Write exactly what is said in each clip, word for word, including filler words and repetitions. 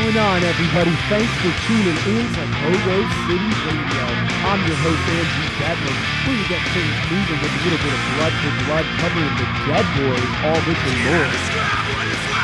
going on, everybody? Thanks for tuning in to Pogo City Radio. I'm your host, Andrew Bedlam, where you get things moving with a little bit of blood for blood, covering the Dead Boys, all this and more.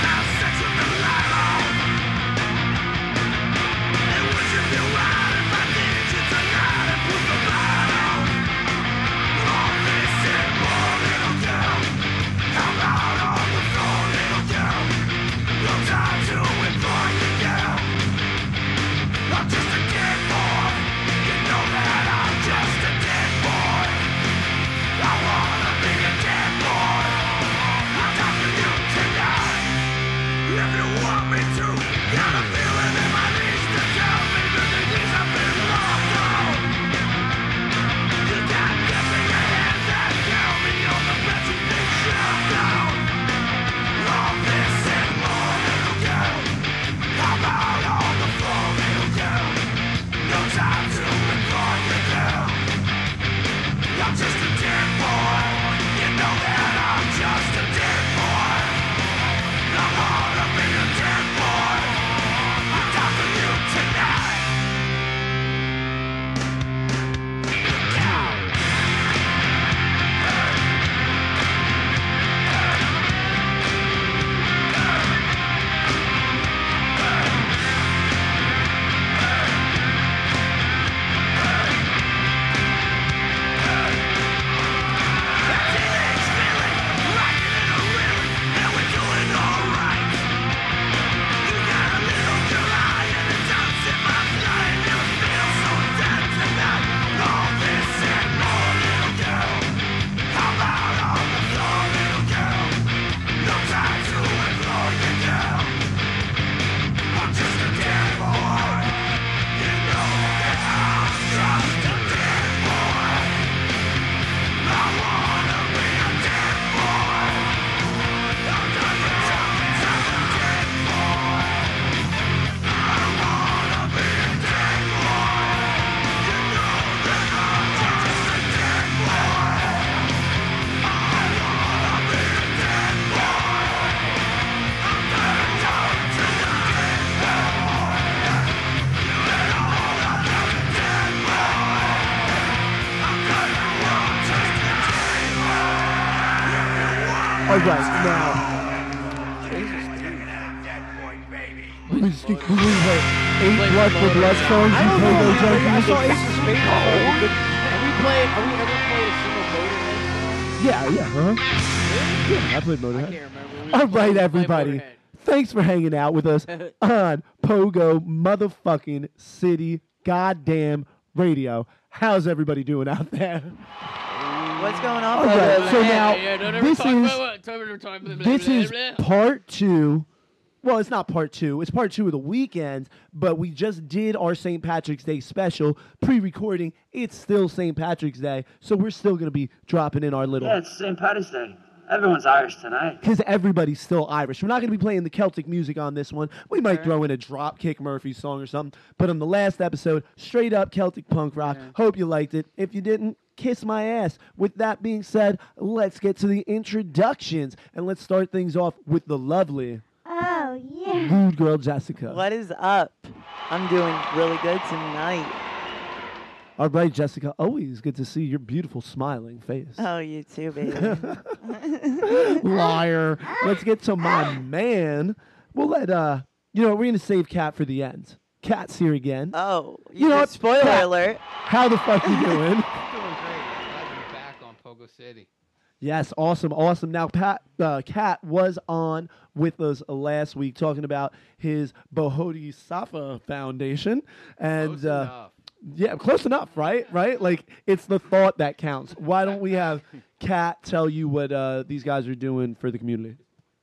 All right, now. We just keep we have eight blood for blood songs. I don't you know. Pogo Junkies. I saw Ace of Spades. Have we played? Have we ever played a single Motorhead? Yeah, yeah, huh? Yeah, I played Motorhead. I can't remember. We All played- right, we played everybody. Motorhead. Thanks for hanging out with us on Pogo motherfucking City Goddamn Radio. How's everybody doing out there? What's going All on? right, Pogo? so now Yeah, don't ever this talk is about what- don't ever talk about- this is blah, blah, blah. part two. Well, it's not part two. It's part two of the weekends, but we just did our Saint Patrick's Day special pre-recording. It's still Saint Patrick's Day, so we're still going to be dropping in our little... Yeah, it's Saint Patty's Day. Everyone's Irish tonight. Because everybody's still Irish. We're not going to be playing the Celtic music on this one. We might throw in a Dropkick Murphy song or something. But on the last episode, straight up Celtic punk rock. Hope you liked it. If you didn't, kiss my ass. With that being said, let's get to the introductions. And let's start things off with the lovely Oh, yeah. rude girl Jessica. What is up? I'm doing really good tonight. All right, Jessica. Always good to see your beautiful smiling face. Oh, you too, baby. Liar. Let's get to my man. We'll let, uh, you know, we're going to save Kat for the end. Kat's here again. Oh, You know what? spoiler Kat, alert. How the fuck you doing? Doing great. Glad to be back on Pogo City. Yes, awesome, awesome. Now, Pat, uh, Kat was on with us last week talking about his Bodhisattva Foundation, and Close uh, enough. yeah, close enough, right? Right? Like it's the thought that counts. Why don't we have Kat tell you what uh, these guys are doing for the community?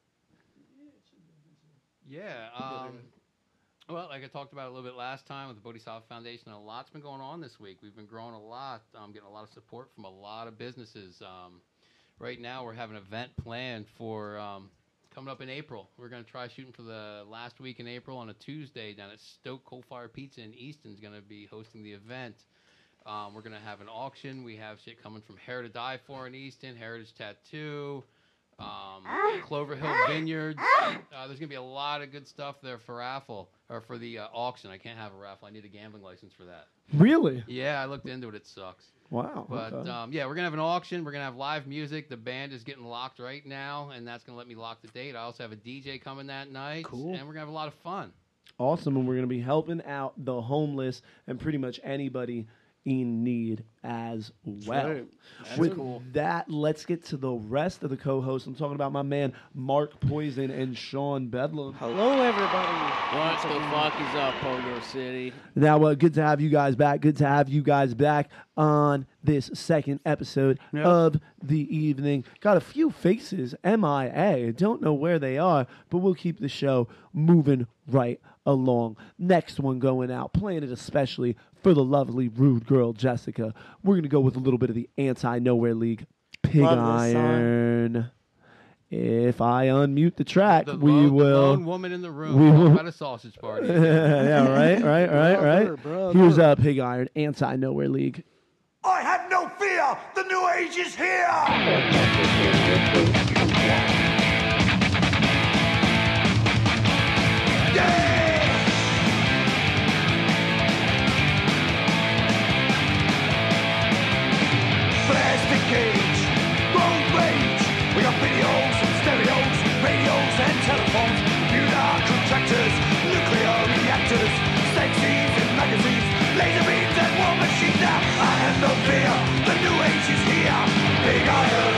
Yeah. Um, well, like I talked about a little bit last time with the Bodhisattva Foundation, a lot's been going on this week. We've been growing a lot, um, getting a lot of support from a lot of businesses. Um, right now, we're having an event planned for um, coming up in April. We're going to try shooting for the last week in April on a Tuesday down at Stoke Coal Fire Pizza in Easton's going to be hosting the event. Um, we're going to have an auction. We have shit coming from Hair to Die For in Easton, Heritage Tattoo, um, Clover Hill Vineyards. Uh, there's gonna be a lot of good stuff there for raffle or for the uh, auction. I can't have a raffle. I need a gambling license for that. Really? Yeah, I looked into it. It sucks. Wow. But okay. um, yeah, we're gonna have an auction. We're gonna have live music. The band is getting locked right now, and that's gonna let me lock the date. I also have a D J coming that night, Cool. and we're gonna have a lot of fun. Awesome, and we're going to be helping out the homeless and pretty much anybody in need as well. right. That's With cool. that, let's get to the rest of the co-hosts. I'm talking about my man Mark Poison and Sean Bedlam. Hello, everybody. What the fuck is up, Pogo City? Now, uh, good to have you guys back. Good to have you guys back on this second episode Yep. of the evening. Got a few faces M I A. Don't know where they are, but we'll keep the show moving right along. Next one going out, playing it especially for the lovely rude girl Jessica. We're going to go with a little bit of the Anti-Nowhere League, Pig Love this song. Iron. If I unmute the track, The we lone, the will... lone woman in the room. we Talk will- about a sausage party. yeah, right, right, right, Brother, right. brother. Here's uh, Pig Iron, Anti-Nowhere League. I have no fear. The new age is here. Yeah! Plastic cage, road rage. We got videos and stereos, radios and telephones, computer contractors, nuclear reactors, sex scenes and magazines, laser beams and war machines. Now I have no fear. The new age is here. Big iron.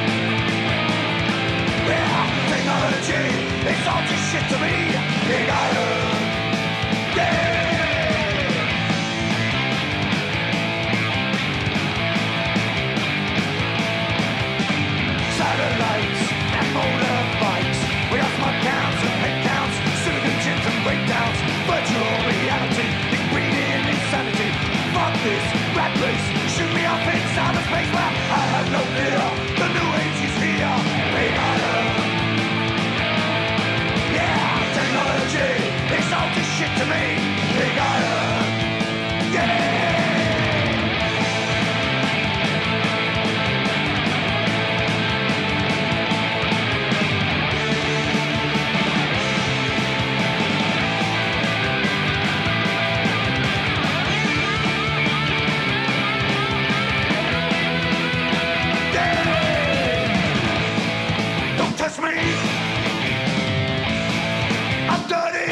Yeah, technology, it's all just shit to me. Big iron. Yeah. Satellites and motorbikes. We got smart counts and head counts, silicon chips and breakdowns, virtual reality, ingredient insanity. Fuck this rat race, shoot me off in outer space. Well, I have no fear. The new age is here. Big iron. Yeah, technology, it's all just shit to me. Big iron. Yeah. Don't touch me. I'm dirty.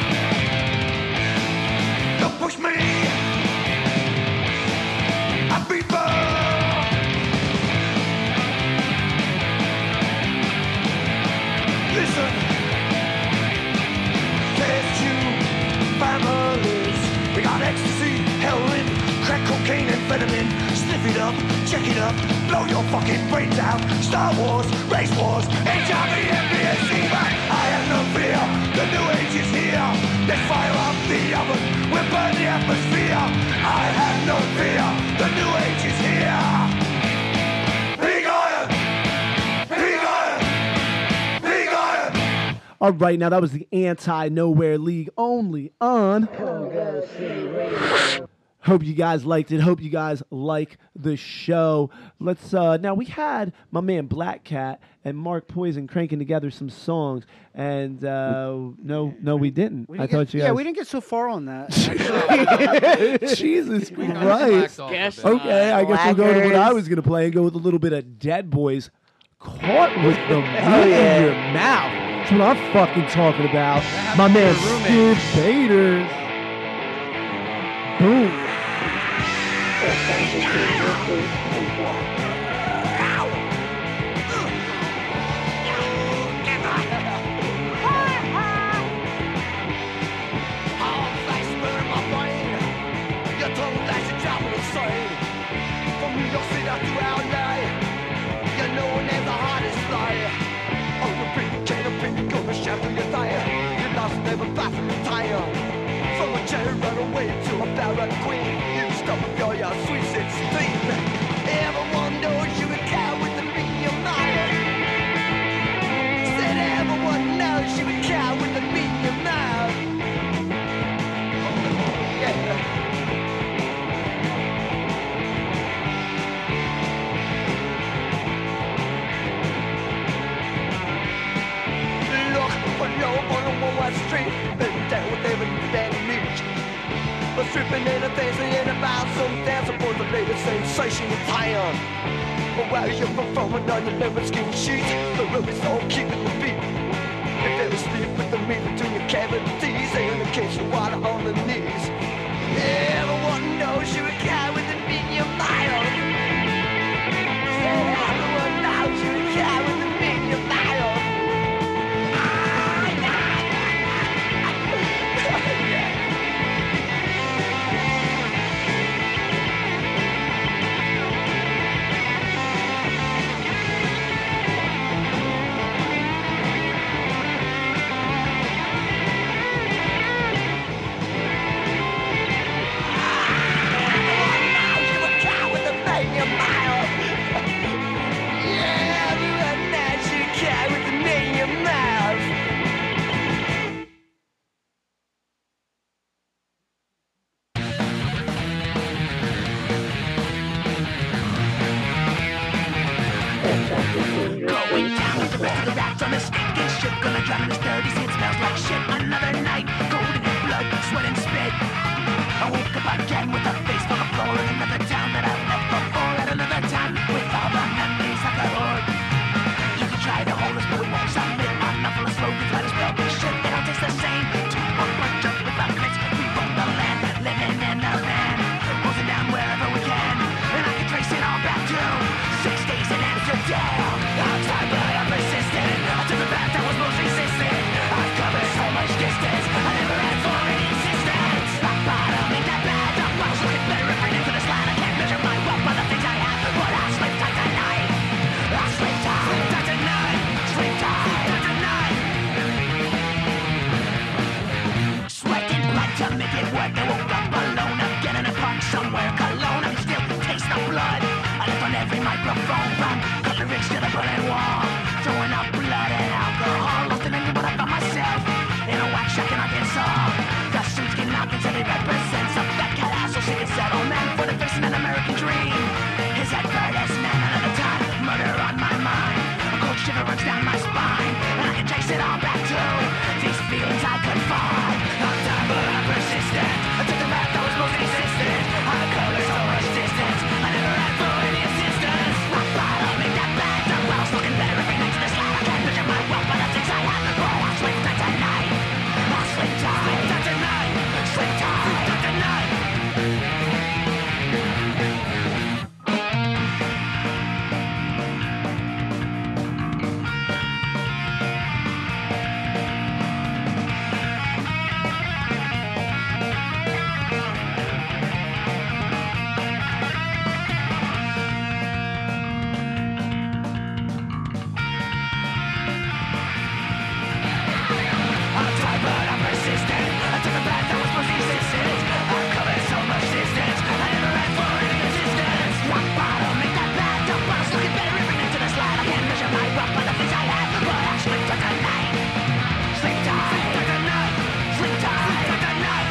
Don't push me. I'm beaver. Listen. Test you families. We got ecstasy, heroin, crack cocaine, amphetamine. Sniff it up, check it up, blow your fucking brains out. Star Wars, race wars, H I V, M B S C. But I have no fear. The new age is here. Let's fire up the oven. We'll burn the atmosphere. I have no fear. The new age is here. Big iron. Big iron. Big iron. All right, now that was the Anti-Nowhere League only on... Hope you guys liked it. Hope you guys like the show. Let's uh now we had my man Black Cat and Mark Poison cranking together some songs, and uh no no we didn't. We I didn't thought get, you yeah, guys. we didn't get so far on that. Jesus We kinda Christ. slacked off a Guess- bit. Okay, I guess we'll go to what I Slackers. was gonna play and go with a little bit of Dead Boys. Caught with the meat yeah. in your mouth. That's what I'm fucking talking about. My man Sid Baders. Boom. From a chair run away to a barrack queen. You stop your your sweet sixteen. Everyone knows you a cow with the meat in your mouth. Said everyone knows you a cow with the meat in your mouth. Yeah. Tripping in a dancing about some dance for the latest sensation in town. But while you're performing on your lemon skin sheets, the room is all keeping the beat. You better sleep with the meat between your cavities and a case of water on the knees. Everyone knows you're a guy with a medium mile. Everyone knows you're a guy with a medium mile. Going down with the rest of the rats on the stinking ship. Gonna drown in his dirty skin, smells like shit. Another night, golden in blood, sweat and spit. I woke up again with a face full of floor in another town that I've left before. At another time, with all the memories I could hoard. You can try to hold us, but we won't submit. I'm not full of slogans, let us spell this shit. They don't taste the same. To a bunch of hypocrites, we roam the land, living in the van, closing down wherever we can. And I can trace it all back to six days in Amsterdam. I'm tired, but I'm persistent. I took the path that was most resistant. I've covered so much distance. I never had for any assistance. Rock bottom ain't that bad. Rock bottom's looking better if into this line. I can't measure my wealth by the things I have, but I'll sleep tight tonight. I'll sleep tight, sleep tight tonight. Sleep tight, sleep tight tonight. Sweating blood to make it work. I woke up alone again in a park somewhere. Cologne, I can still taste the blood. I left on every microphone from lyrics to the bullet wall, throwing up blood and alcohol. Lost in anger, but I found myself in a wax shack in Arkansas. The sheepskin knockings and he represents a fat cat asshole seeking settlement for the facing an American dream. His advertisement another time, murder on my mind. A cold shiver runs down my spine, and I can trace it all back to these feelings I could find. I'm tired, but I'm persistent. I took the path that was most insistent. I covered so much distance. I never had for any assistance. Rock bottom ain't that bad. The world's looking better every night to this life. I can't measure my wealth by the things I have. Boy, I'll sleep tight tonight. I'll sleep tight, sleep tight tonight. Sleep tight, sleep tight tonight. I'm tired, but I'm persistent. I took the path that was most resistant. I've covered so much distance. I never had for any assistance. Rock bottom ain't that bad. The bottle's looking better every night to the slide. I can't measure my wealth by the things I have, but I'll sleep tight tonight. Sleep tight, sleep tight tonight. Sleep tight, sleep tight tonight.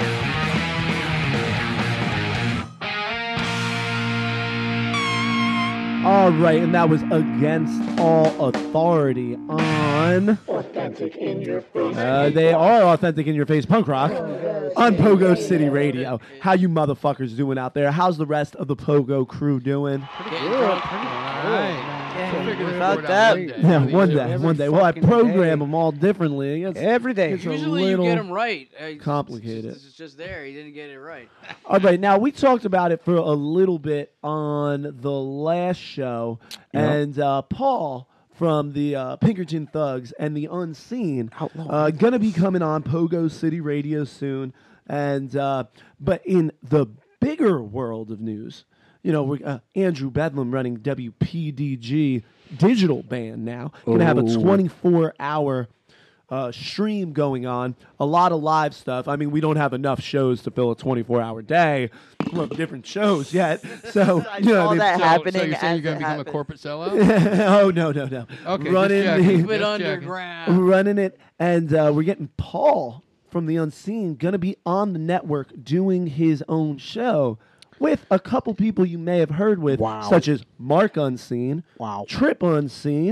All right, and that was Against All Authority on... Authentic in your face. Uh, they are authentic in your face punk rock on Pogo City Radio. How you motherfuckers doing out there? How's the rest of the Pogo crew doing? Getting drunk. All right. Yeah, We'll figure this about board out that. one day. Yeah, What one do you day, do? Every one day. Well, I fucking program day. them all differently. It's, Every day. it's a Usually you little get them right. Uh, it's- complicated. It's, it's just there. He didn't get it right. All right, now we talked about it for a little bit on the last show, and uh, Paul from the uh, Pinkerton Thugs and the Unseen uh, gonna be coming on Pogo City Radio soon, and uh, but in the bigger world of news, you know, we're, uh, Andrew Bedlam running W P D G digital band now, gonna have a twenty-four hour. Uh, stream going on, a lot of live stuff. I mean, we don't have enough shows to fill a twenty-four hour day of different shows yet. So, I you know, saw what I mean? that So, happening so you're saying as you're going it to become a happened. corporate sellout? oh no, no, no. Okay, running just checking. the, Keep it Just checking. underground. running it, and uh, we're getting Paul from the Unseen gonna be on the network doing his own show with a couple people you may have heard with, Wow. such as Mark Unseen, Wow. Trip Unseen,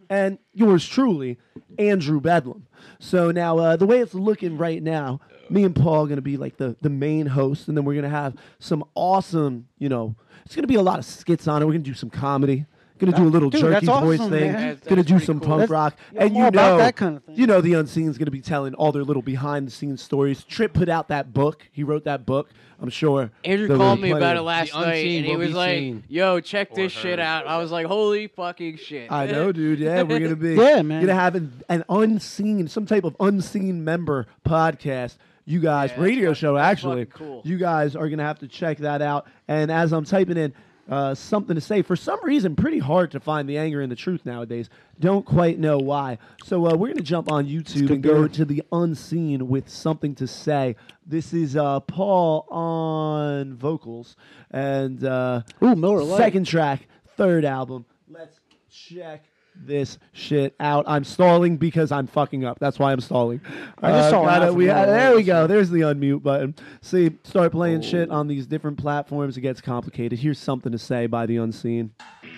and yours truly, Andrew Bedlam. So now uh, the way it's looking right now, me and Paul are going to be like the, the main host, and then we're going to have some awesome, you know, it's going to be a lot of skits on it. We're going to do some comedy. Going to do a little Dude, jerky that's voice awesome, thing. man. Going to do pretty some cool. punk That's- rock. yeah, And I'm you all about know, that kind of thing. you know the Unseen's going to be telling all their little behind-the-scenes stories. Tripp put out that book. He wrote that book. I'm sure. Andrew there called will me be plenty about it of- last The night, unseen and he will was be like, seen. "Yo, check Or this shit heard. out." I was like, "Holy fucking shit!" I know, dude. Yeah, we're gonna be. Yeah, man. Gonna have an, an unseen, some type of unseen member podcast. You guys, Yeah, that's radio fucking- show that's actually. fucking cool. You guys are gonna have to check that out. And as I'm typing in uh, something to say, for some reason, pretty hard to find the anger and the truth nowadays. Don't quite know why. So uh, we're gonna jump on YouTube and go beer. to the unseen with something to say. This is uh, Paul on vocals and uh, Ooh, Miller Lite. second track, third album. Let's check this shit out. I'm stalling because I'm fucking up. That's why I'm stalling. I just saw an gotta- ad for we, Miller there Lite, we go. so- There's the unmute button. See, start playing shit on these different platforms. It gets complicated. Here's something to say by the Unseen.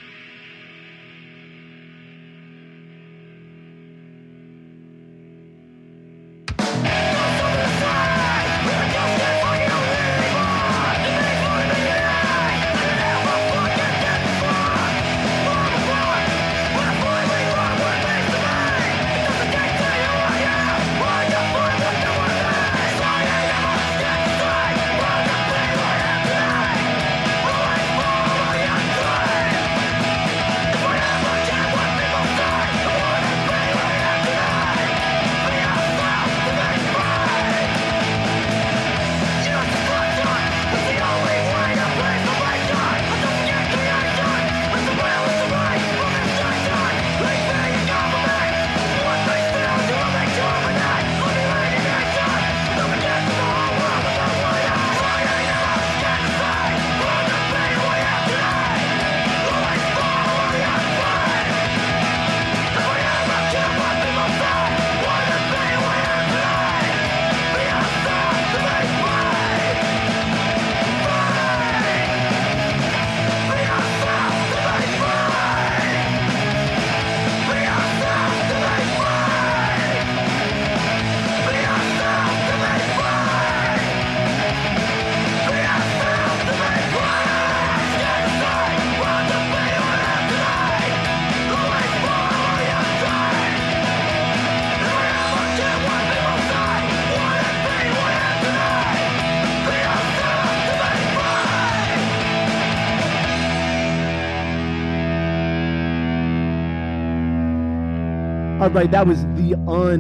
All right, that was the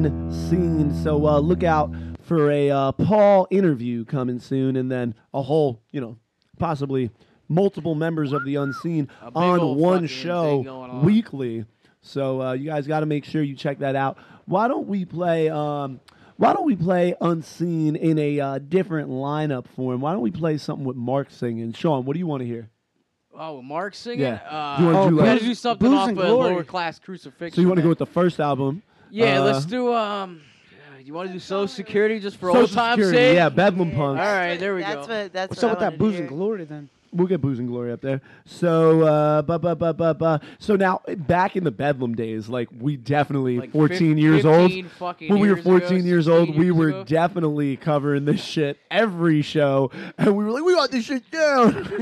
Unseen. So uh, look out for a uh, Paul interview coming soon, and then a whole, you know, possibly multiple members of the Unseen A big on old one fucking show thing going on. weekly. So uh, you guys got to make sure you check that out. Why don't we play? Um, why don't we play Unseen in a uh, different lineup form? Why don't we play something with Mark singing? Sean, what do you want to hear? Oh, Mark singing? Yeah. Uh, You wanna do we like- gotta do something Booze off and of Glory. Lower Class Crucifixion. So you want to go man. with the first album? Yeah, Uh, let's do, um, you want to do Social Security just for Social old time's Security, sake? yeah, Bedlam Punks. All right, there we that's go. What, that's What's what up with I that wanted booze to and hear. glory then? We'll get Booze and Glory up there. So, uh, bu- bu- bu- bu- bu- so now back in the Bedlam days, like we definitely Like fourteen fif- years old. fifteen fucking When we were years ago, fourteen years old, sixteen we years were ago. definitely covering this shit every show, and we were like, we got this shit down.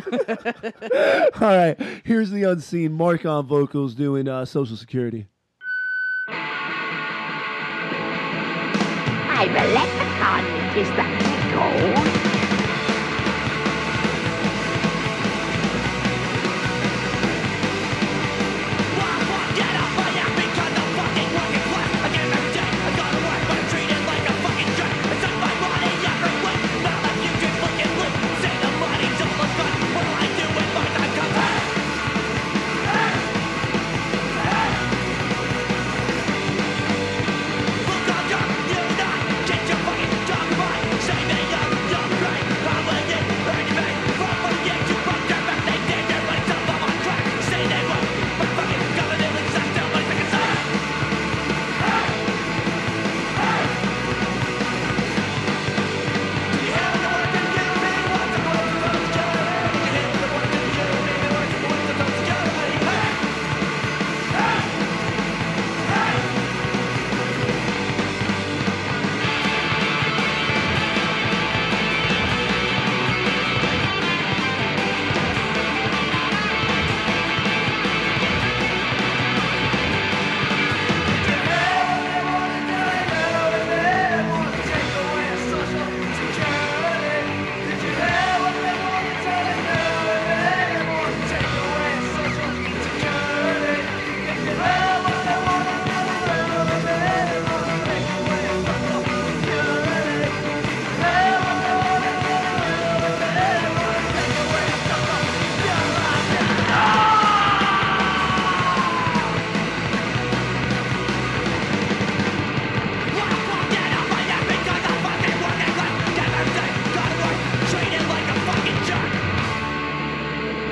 All right, here's the Unseen. Mark on vocals doing uh, Social Security. I'm a leprechaun, is that gold? Look, I'll jump, you not, get your fucking dog by, say me young, young,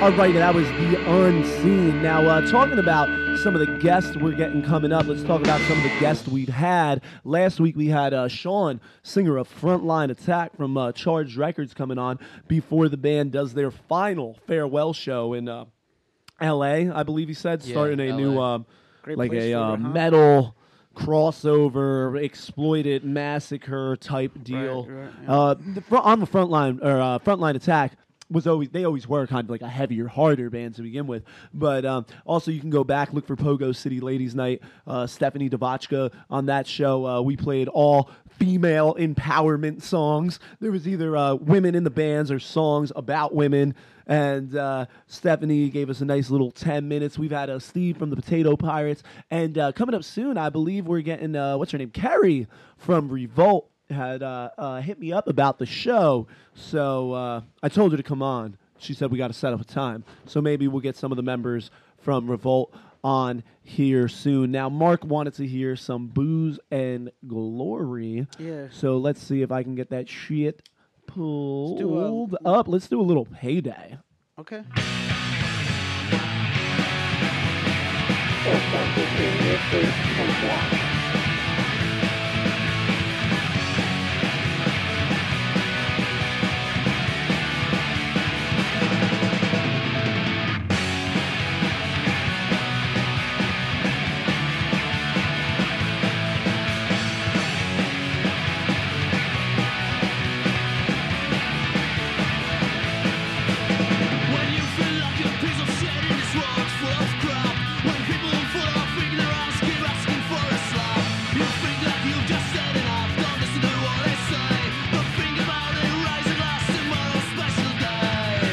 All right, that was The Unseen. Now, uh, talking about some of the guests we're getting coming up, let's talk about some of the guests we've had. Last week we had uh, Sean, singer of Frontline Attack from uh, Charged Records, coming on before the band does their final farewell show in uh, L A, I believe he said, Yeah, starting a L A. new, um, Great like place a for uh, it, huh? metal crossover, exploited massacre type deal. Right, right, yeah. uh, the fr- on the Frontline, or uh, Frontline Attack, was always they always were kind of like a heavier, harder band to begin with. But um, also you can go back, look for Pogo City Ladies Night. Uh, Stephanie Devachka on that show. Uh, we played all female empowerment songs. There was either uh, women in the bands or songs about women. And uh, Stephanie gave us a nice little ten minutes. We've had uh, Steve from the Potato Pirates. And uh, coming up soon, I believe we're getting, uh, what's her name? Carrie from Revolt had uh, uh, hit me up about the show. So uh, I told her to come on. She said we got to set up a time. So maybe we'll get some of the members from Revolt on here soon. Now, Mark wanted to hear some Booze and Glory. Yeah. So let's see if I can get that shit pulled do a- up. Let's do a little Payday. Okay. Authentic in your face punk rock. When you feel like a piece of shit in this world full of crap, when people full of ignorance keep asking for a slap, you think like you've just said enough, don't listen to what they say, but think about it, raise a glass, tomorrow's special day.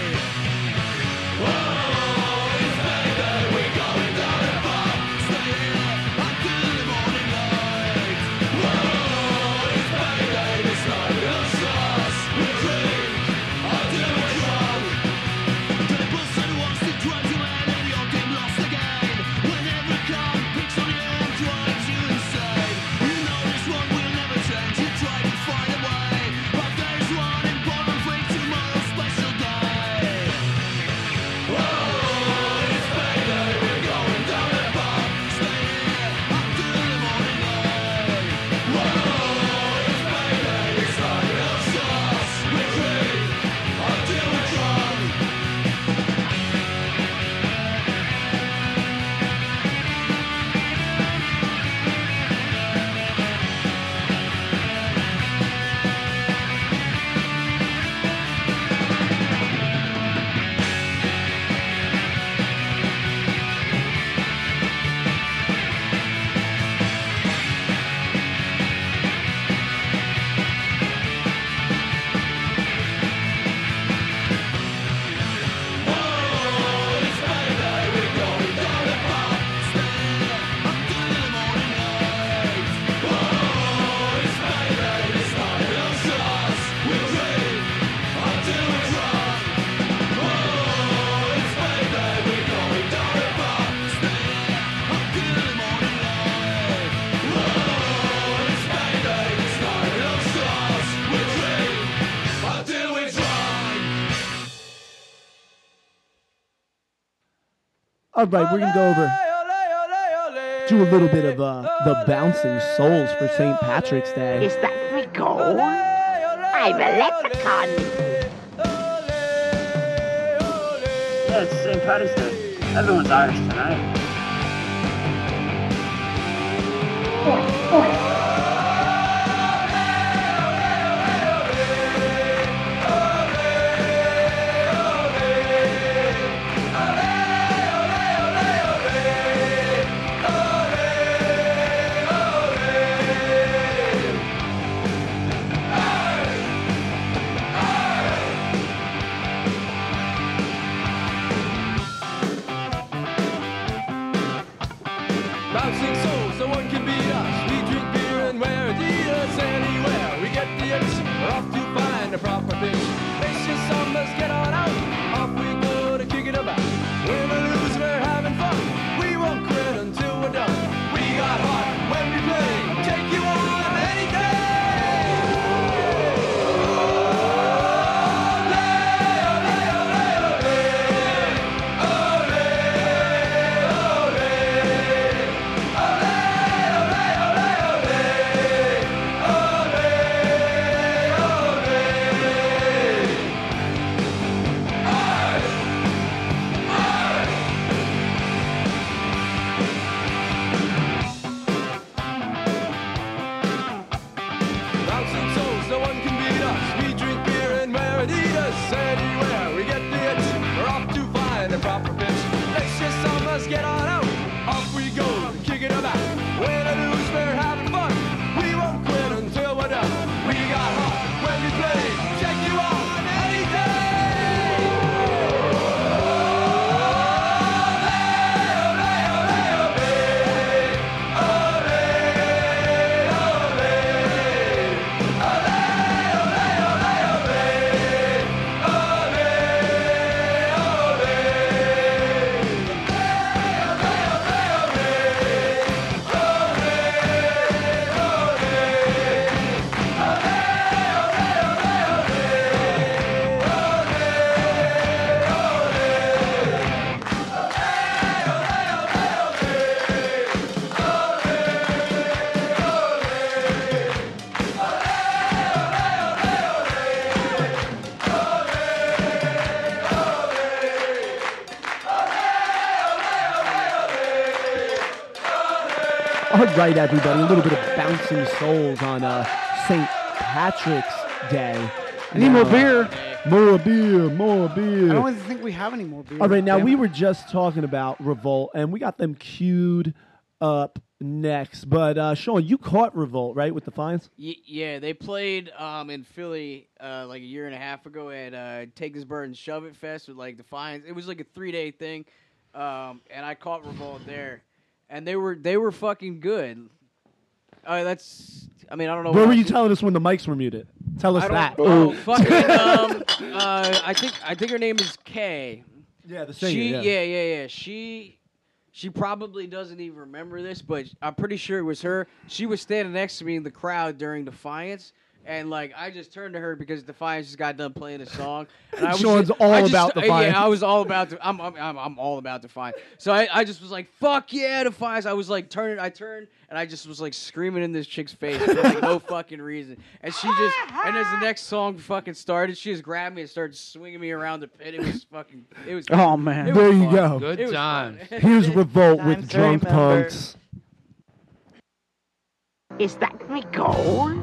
Oh, it's payday, we're going down the pub, stay here until the morning light. Oh, it's payday, this night we'll sauce, we'll drink until we're drunk. The person wants to drive you mad and your game lost again. When every car picks on you and drives you insane. You know this one will never change. You try to find a way, but there's one important thing, tomorrow's special day. Oh, it's payday, we're going down the pub, stay here until the morning light. Oh, it's payday, this night we'll sauce, we drink until we're drunk. All right, we're going to go over, do a little bit of uh, the Bouncing Souls for Saint Patrick's Day. Is that Nicole? I'm a leprechaun. Yeah, it's Saint Patrick's Day. Everyone's Irish tonight. Bouncing souls, no one can beat us. We drink All right, everybody, a little bit of bouncing souls on uh, Saint Patrick's Day. I need more Now, beer. More beer, more beer. I don't even think we have any more beer. All right, now Damn we it. were just talking about Revolt, and we got them queued up next. But uh, Sean, you caught Revolt, right, with Defiance? Y- yeah, they played um, in Philly uh, like a year and a half ago at uh, Take This Bird and Shove It Fest with like Defiance. It was like a three day thing, um, and I caught Revolt there, and they were they were fucking good. Uh, that's I mean I don't know. What what were else you to- telling us when the mics were muted? Tell us I don't, that. Oh, fucking. Um, uh, I think I think her name is Kay. Yeah, the singer. She yeah. yeah yeah yeah she. She probably doesn't even remember this, but I'm pretty sure it was her. She was standing next to me in the crowd during Defiance, and like I just turned to her because Defiance just got done playing a song. And I was Sean's just, all I just, about Defiance. Yeah, I was all about. De- I'm, I'm I'm I'm all about Defiance. So I, I just was like, "Fuck yeah, Defiance!" I was like turning. I turned and I just was like screaming in this chick's face for like no fucking reason. And she just and as the next song fucking started, she just grabbed me and started swinging me around the pit. It was fucking. It was. Oh, man. it was There you fun. go. Good It was times. fun. Here's Revolt Times with to Drunk remember. Punks. Is that my goal?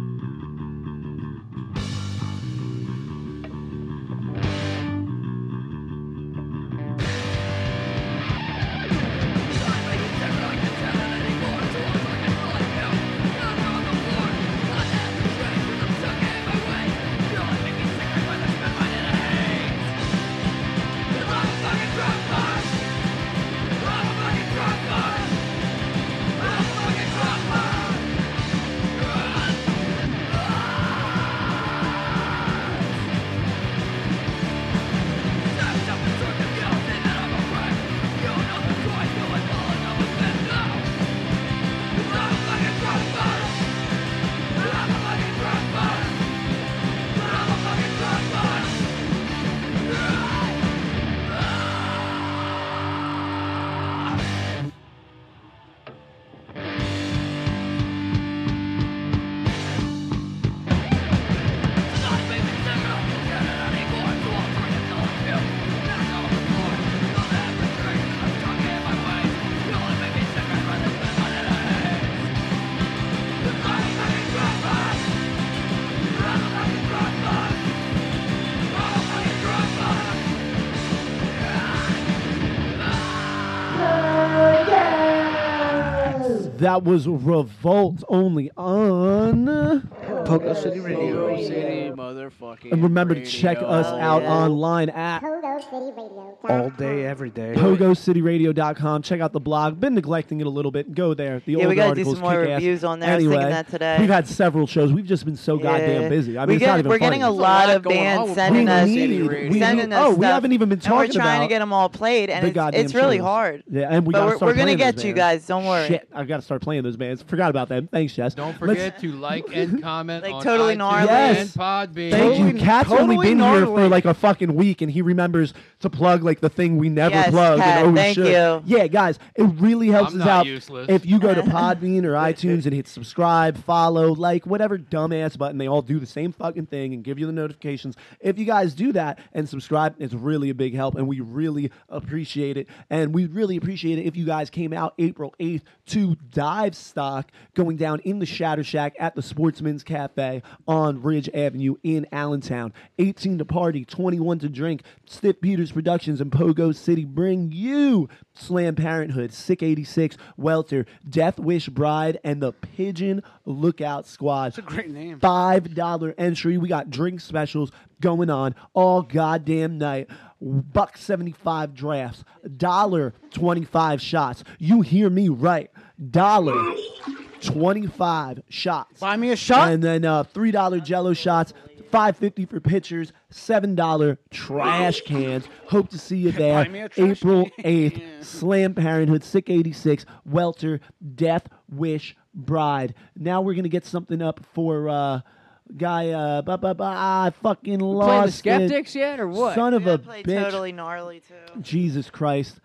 That was Revolt only on. Pogo City Radio. Pogo City, motherfucking. And remember to check radio. us out yeah. online at Pogo City Radio. All day, every day. pogo city radio dot com. Check out the blog. Been neglecting it a little bit. Go there. The Yeah, old we gotta do articles some more kick ass. reviews on there. I was Anyway, thinking that today. we've had several shows. We've just been so goddamn Yeah. busy. I mean, we it's get, not even we're funny. getting a There's a lot lot of going on bands with sending we us, need, we sending need, us oh, we stuff, haven't even been and we're talking trying about to get them all played, and the it's, goddamn it's really shows. hard. Yeah, and we But gotta we're, start we're gonna playing get those you bands. guys. Don't worry. Shit, I've got to start playing those bands. Forgot about them. Thanks, Jess. Don't Let's- forget to like and comment Like on Totally iTunes Gnarly. Yes. and Podbean. Thank you. Totally- Cat's totally only been here gnarly. for like a fucking week, and he remembers to plug like the thing we never Yes, plugged. Cat, and, oh, thank shit. you. Yeah, guys, it really helps I'm us not out useless. if you go to Podbean or iTunes and hit subscribe, follow, like whatever dumbass button. They all do the same fucking thing and give you the notifications. If you guys do that and subscribe, it's really a big help, and we really appreciate it. And we really appreciate it if you guys came out April eighth to Dive Stock, going down in the Shatter Shack at the Sportsman's Cafe on Ridge Avenue in Allentown. eighteen to party, twenty-one to drink. Stiff Peters Productions and Pogo City bring you Slam Parenthood, Sick eighty-six, Welter, Death Wish Bride, and the Pigeon Lookout Squad. It's a great name. five dollar entry. We got drink specials going on all goddamn night. Buck seventy-five drafts. Dollar twenty-five shots. You hear me right. Dollar twenty-five shots. Buy me a shot. And then uh, three dollar Jello shots. five fifty for pitchers. seven dollar trash cans. Hope to see you there. Buy me a trash April can. eighth. Slam Parenthood, Sick eighty-six, Welter, Death Wish Bride. Now we're going to get something up for uh, guy. Uh, bah, bah, bah, I fucking Playing the lost it. Skeptics yet or what? Son of We're a gonna play bitch. Totally Gnarly too. Jesus Christ.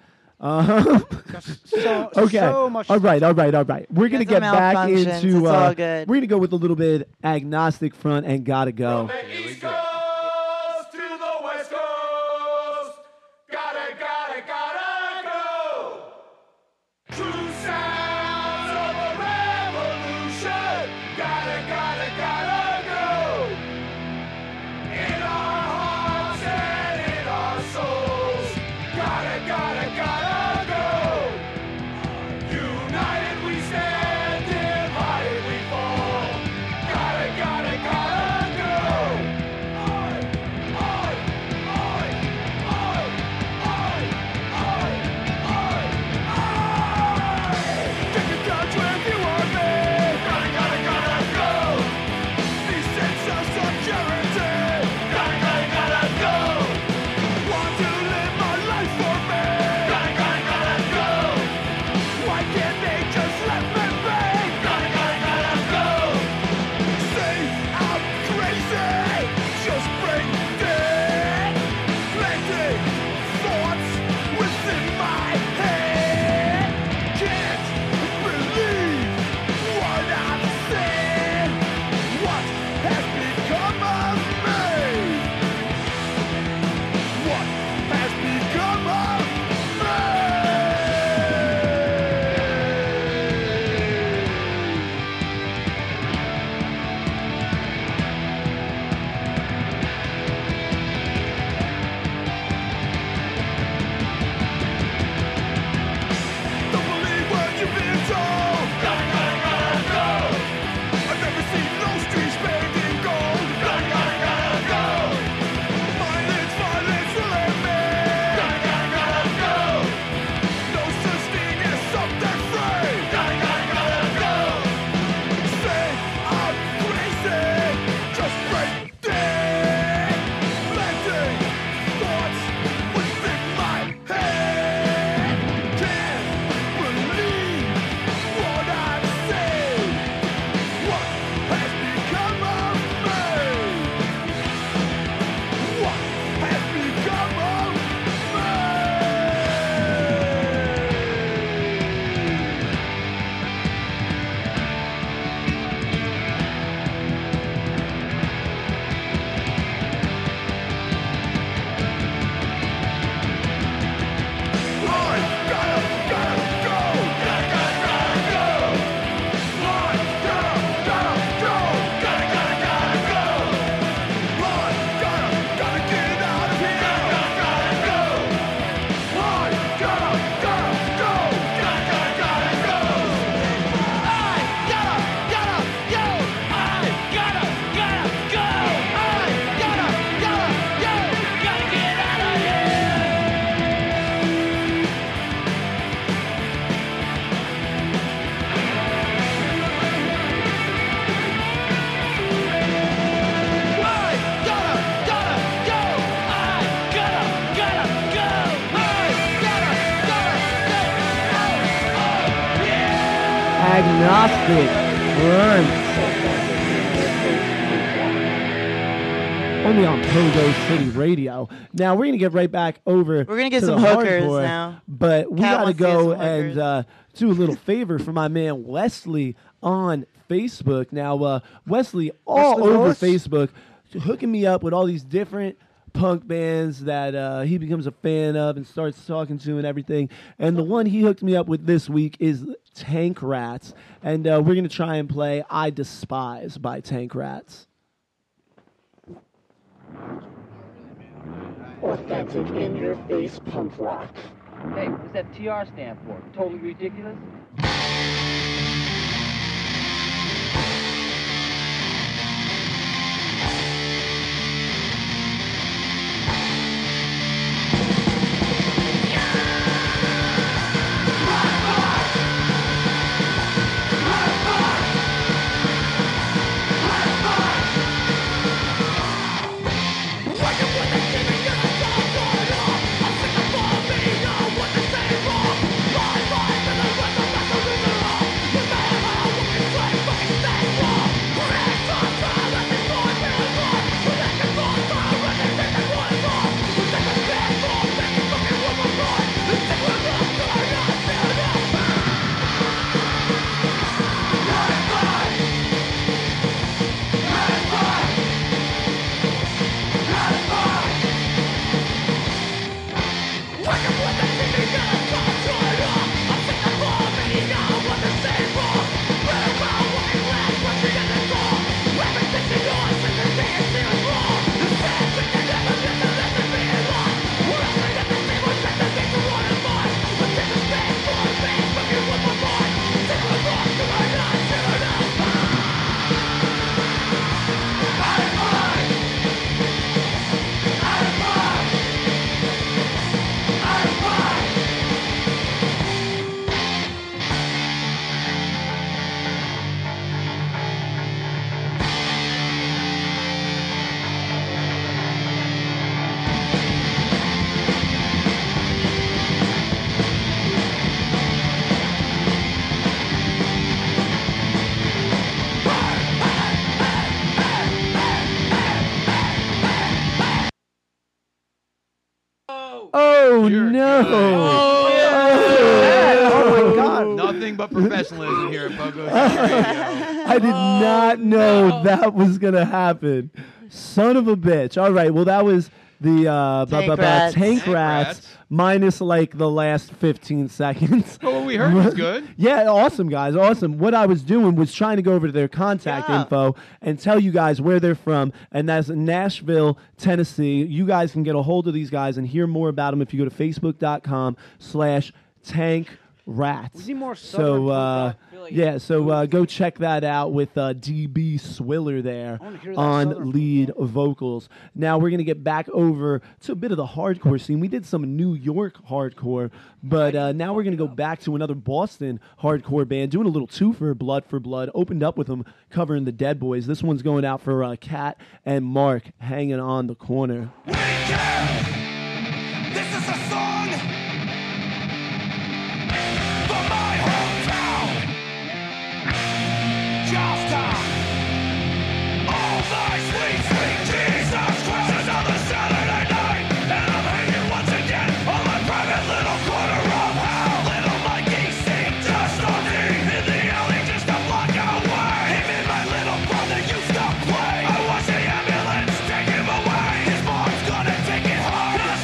Uh, So, okay. so much all right. All right. All right. We're gonna Got get some back malfunctions, into. it's Uh, all good. We're gonna go with a little bit agnostic front and gotta go. Here we go. Coast to the West Coast. Gotta, gotta, gotta go. True sounds of a Agnostic Front. Only on Pogo City Radio. Now we're gonna get right back over. We're gonna get to some the hookers hardcore, now. but we Cat gotta wants to get go some and hookers. uh, do a little favor for my man Wesley on Facebook. Now uh, Wesley all Wesley over Ross. Facebook, hooking me up with all these different punk bands that uh, he becomes a fan of and starts talking to and everything. And the one he hooked me up with this week is Tank Rats, and uh, we're gonna try and play "I Despise" by Tank Rats. Authentic in your face punk rock. Hey, what does that T R stand for? Totally ridiculous? Oh no! Oh, Oh, my God! Nothing but professionalism here at Pogo City Radio. I did not know that was gonna happen. Son of a bitch! All right, well that was the uh, ba- Tank ba- ba- Rats. Tank Tank Rats Rats. minus like the last fifteen seconds. Oh, what we heard was good. Yeah, awesome, guys. Awesome. What I was doing was trying to go over to their contact Yeah. info and tell you guys where they're from, and that's Nashville, Tennessee. You guys can get a hold of these guys and hear more about them if you go to facebook.com slash tank rats. We need more southern So, punk uh, rock. I feel like yeah, so uh, go check that out with uh, D B Swiller there I wanna hear that southern on lead punk vocals. Now we're going to get back over to a bit of the hardcore scene. We did some New York hardcore, but uh, now we're going to go back to another Boston hardcore band doing a little twofer, Blood for Blood. Opened up with them covering the Dead Boys. This one's going out for uh, Kat and Mark, Hanging on the Corner. We care. This is a song for my hometown, Charlestown. Oh my sweet, sweet Jesus Christ! Another Saturday night, and I'm hanging once again on my private little corner of hell. Little Mikey seemed just on me in the alley just a block away. Him and my little brother used to play. I watched the ambulance take him away. His mom's gonna take it home.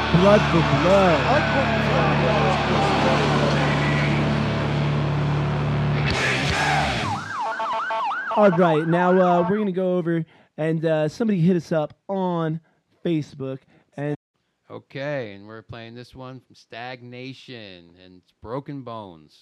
Blood for blood. I like Courtney's All right, now uh, we're gonna go over and uh, somebody hit us up on Facebook and. Okay, and we're playing this one from Stagnation, and it's Broken Bones.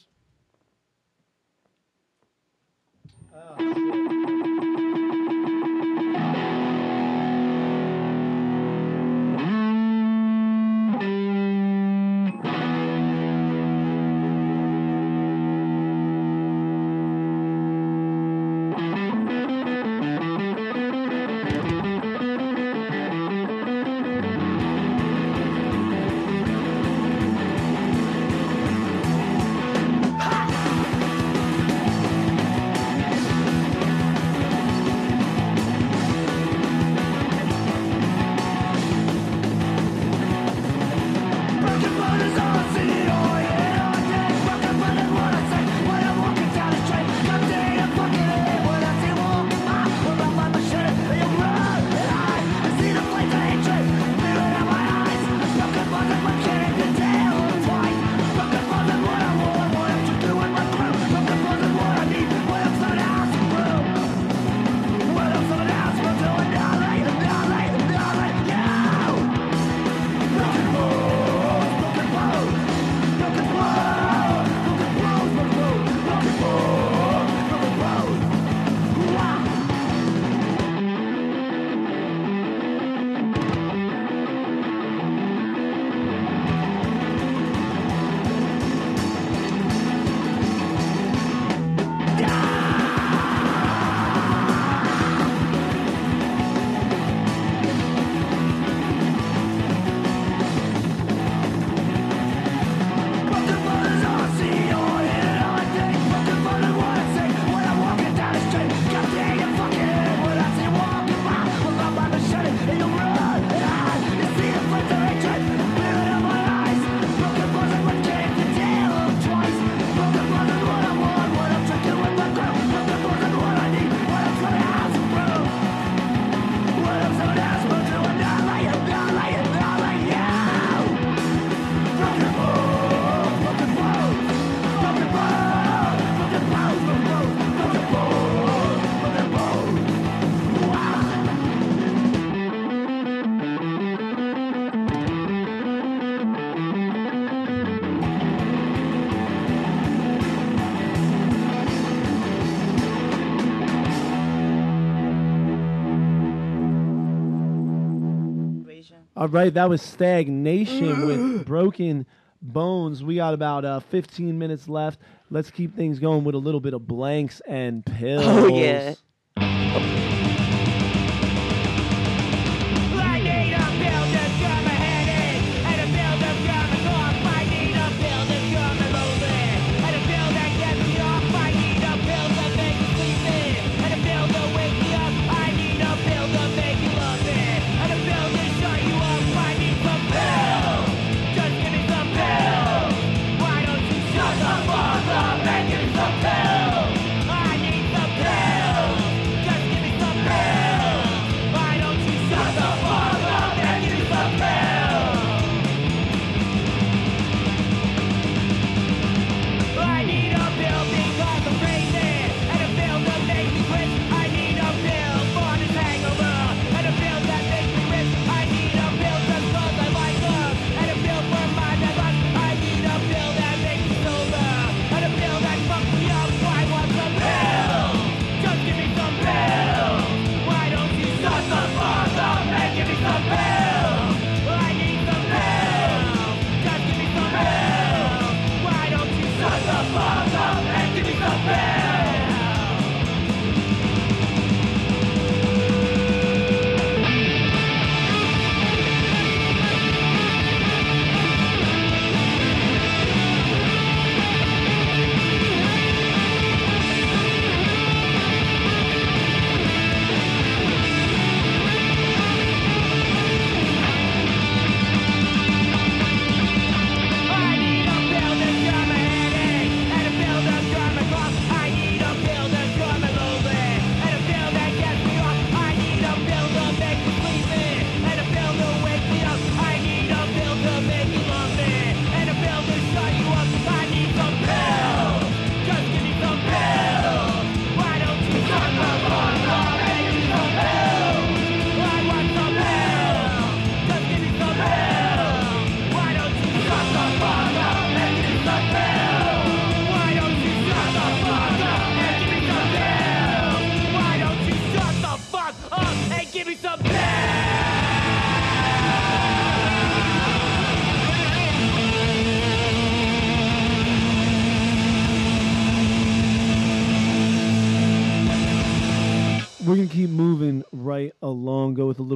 All right, that was Stagnation with Broken Bones. We got about uh, fifteen minutes left. Let's keep things going with a little bit of Blanks and Pills. Oh, yeah. Shut the fuck up and give me some pills. I need some pills.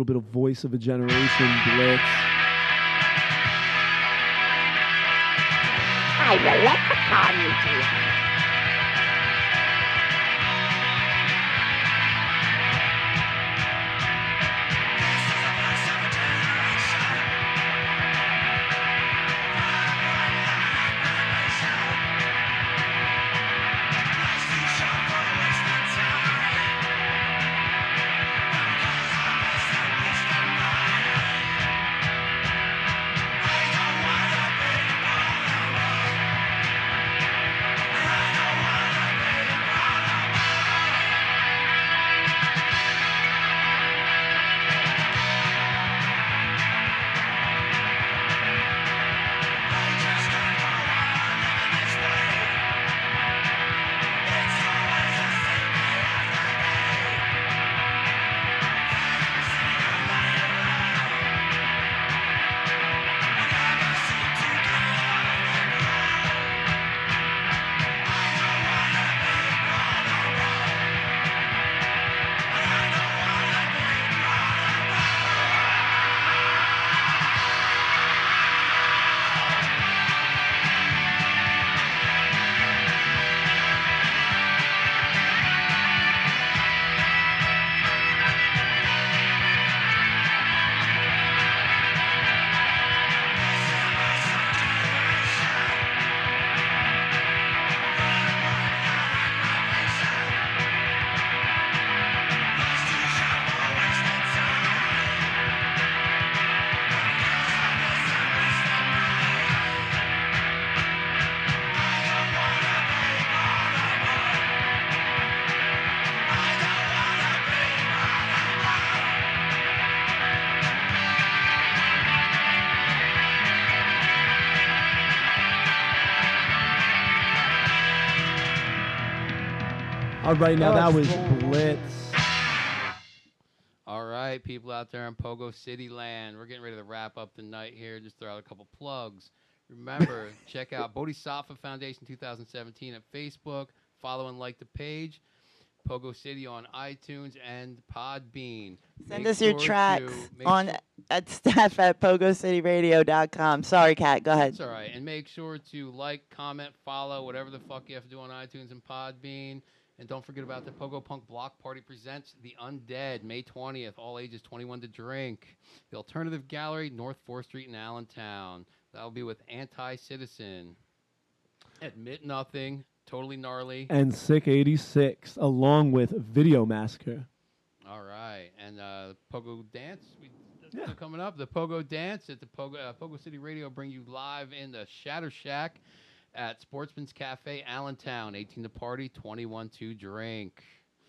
little bit of Voice of a Generation Blitz. I will electrify you to All right, now that was Blitz. All right, people out there in Pogo City land, we're getting ready to wrap up the night here. Just throw out a couple plugs. Remember, check out Bodhisattva Foundation twenty seventeen at Facebook. Follow and like the page. Pogo City on iTunes and Podbean. Send Make us your sure tracks to- on sure- at staff at pogo city radio dot com. Sorry, Kat. Go ahead. That's all right. And make sure to like, comment, follow, whatever the fuck you have to do on iTunes and Podbean. And don't forget about the Pogo Punk Block Party presents The Undead, May twentieth, all ages twenty-one to drink. The Alternative Gallery, North fourth Street in Allentown. That'll be with Anti-Citizen. Admit Nothing, Totally Gnarly. And Sick eighty-six, along with Video Massacre. All right. And uh, Pogo Dance, we, that's Yeah. still coming up. The Pogo Dance at the Pogo, uh, Pogo City Radio bring you live in the Shatter Shack at Sportsman's Cafe, Allentown. eighteen to party, twenty-one to drink.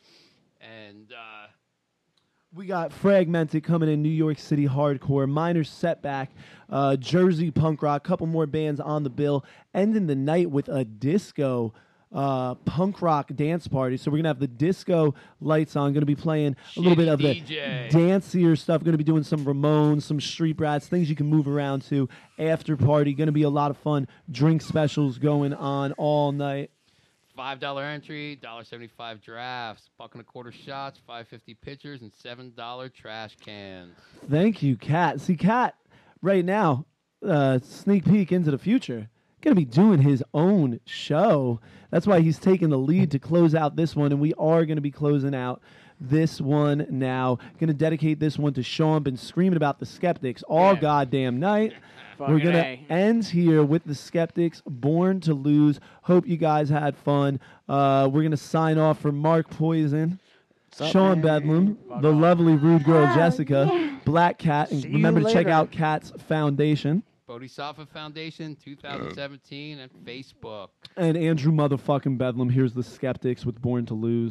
And uh, We got Fragmented coming in, New York City hardcore, Minor Setback, uh, Jersey punk rock, couple more bands on the bill, ending the night with a disco uh, punk rock dance party. So we're going to have the disco lights on, going to be playing a little bit of the D J. dancier stuff, going to be doing some Ramones, some Street Rats, things you can move around to. After party, going to be a lot of fun. Drink specials going on all night. five dollar entry, one dollar seventy-five drafts, buck and a quarter shots, five fifty pitchers, and seven dollar trash cans. Thank you, Kat. See, Kat, right now, uh, sneak peek into the future, going to be doing his own show. That's why he's taking the lead to close out this one, and we are going to be closing out this one now. Going to dedicate this one to Sean. Been screaming about the Skeptics all Yeah. goddamn night. Fucking We're going to A. end here with the Skeptics, Born to Lose. Hope you guys had fun. Uh, we're going to sign off for Mark Poison, up, Sean man? Bedlam, Fuck the off. lovely rude girl Oh, Jessica, yeah. Black Cat, and See you remember to check later. out Cat's Foundation, Bodhisattva Foundation twenty seventeen at Facebook. and Andrew motherfucking Bedlam. Here's the Skeptics with Born to Lose.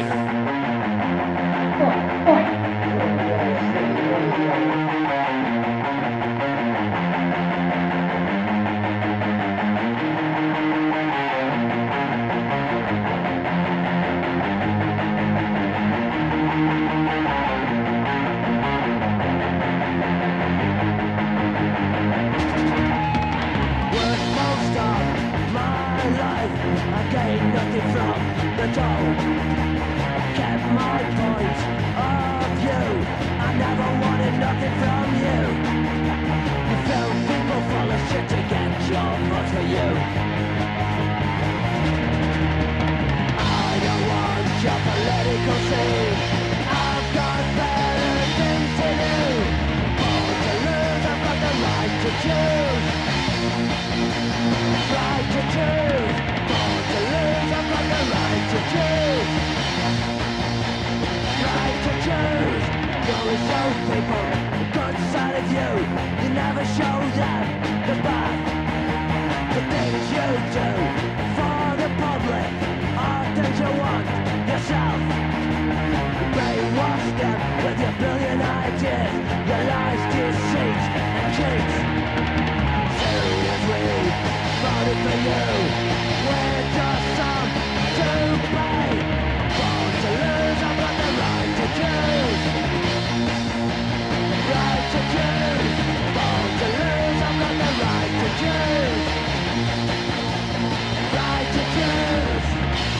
Later. Worked most of my life, I gained nothing from the dough. Kept my point of view, I never wanted see. I've got better things to do. Born to lose, I've got the right to choose. Right to choose. Born to lose, I've got the right to choose. Right to choose. You always show people the good side of you. You never show them the bad. The things you do for the public are things you want yourself. You brainwash them with your brilliant ideas, your lies, deceit, and cheats. Soon as we voted for you, we're just some to pay. Born to lose, I've got the right to choose. Right to choose. Born to lose, I've got the right to choose. Right to choose.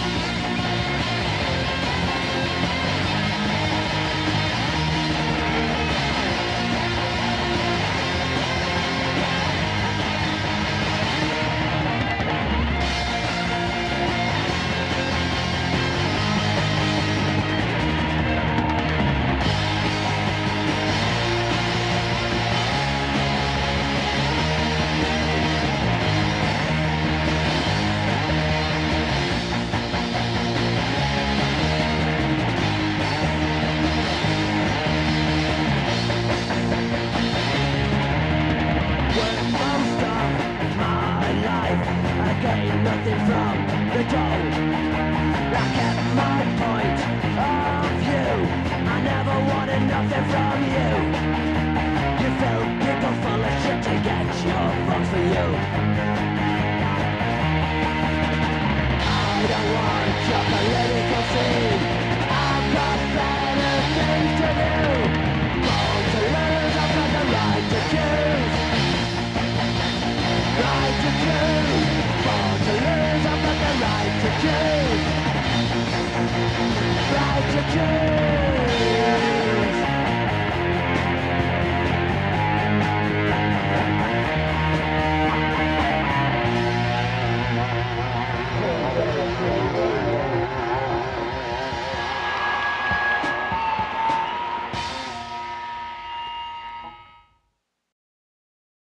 Nothing from the dough. I kept my point of view. I never wanted nothing from you.